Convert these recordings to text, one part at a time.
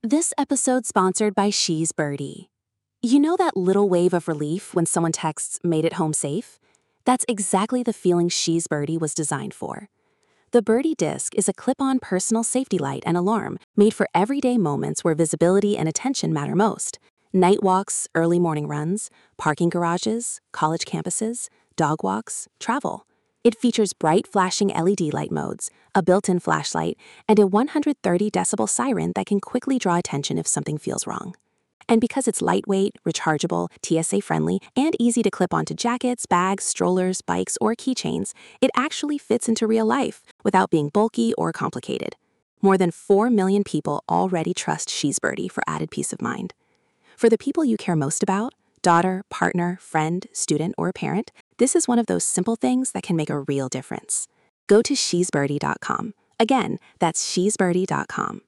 This episode's sponsored by She's Birdie. You know that little wave of relief when someone texts, "made it home safe"? That's exactly the feeling She's Birdie was designed for. The Birdie Disc is a clip-on personal safety light and alarm made for everyday moments where visibility and attention matter most. Night walks, early morning runs, parking garages, college campuses, dog walks, travel. It features bright flashing LED light modes, a built-in flashlight, and a 130 decibel siren that can quickly draw attention if something feels wrong. And because it's lightweight, rechargeable, TSA-friendly, and easy to clip onto jackets, bags, strollers, bikes, or keychains, it actually fits into real life without being bulky or complicated. More than 4 million people already trust She's Birdie for added peace of mind. For the people you care most about, daughter, partner, friend, student, or parent, this is one of those simple things that can make a real difference. Go to shesbirdie.com. Again, that's shesbirdie.com.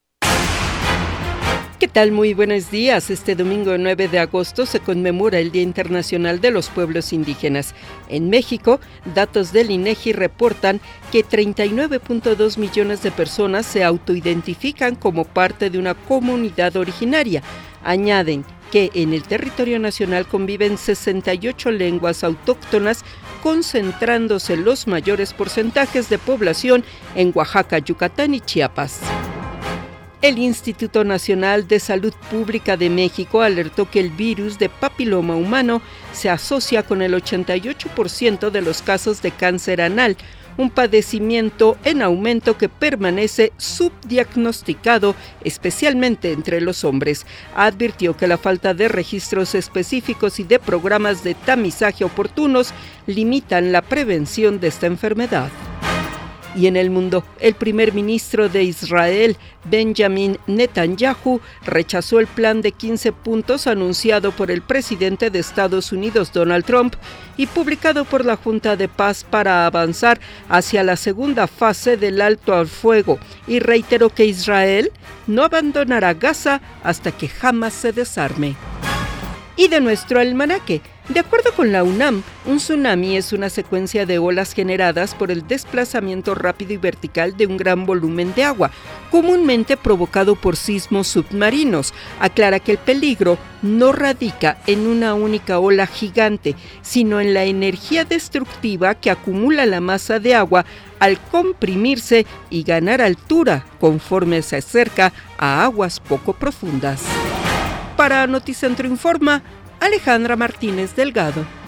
¿Qué tal? Muy buenos días. Este domingo 9 de agosto se conmemora el Día Internacional de los Pueblos Indígenas. En México, datos del INEGI reportan que 39.2 millones de personas se autoidentifican como parte de una comunidad originaria. Añaden que en el territorio nacional conviven 68 lenguas autóctonas, concentrándose los mayores porcentajes de población en Oaxaca, Yucatán y Chiapas. El Instituto Nacional de Salud Pública de México alertó que el virus de papiloma humano se asocia con el 88% de los casos de cáncer anal, un padecimiento en aumento que permanece subdiagnosticado, especialmente entre los hombres. Advirtió que la falta de registros específicos y de programas de tamizaje oportunos limitan la prevención de esta enfermedad. Y en el mundo, el primer ministro de Israel, Benjamin Netanyahu, rechazó el plan de 15 puntos anunciado por el presidente de Estados Unidos, Donald Trump, y publicado por la Junta de Paz para avanzar hacia la segunda fase del alto al fuego, y reiteró que Israel no abandonará Gaza hasta que jamás se desarme. Y de nuestro almanaque. De acuerdo con la UNAM, un tsunami es una secuencia de olas generadas por el desplazamiento rápido y vertical de un gran volumen de agua, comúnmente provocado por sismos submarinos. Aclara que el peligro no radica en una única ola gigante, sino en la energía destructiva que acumula la masa de agua al comprimirse y ganar altura conforme se acerca a aguas poco profundas. Para Noticentro Informa, Alejandra Martínez Delgado.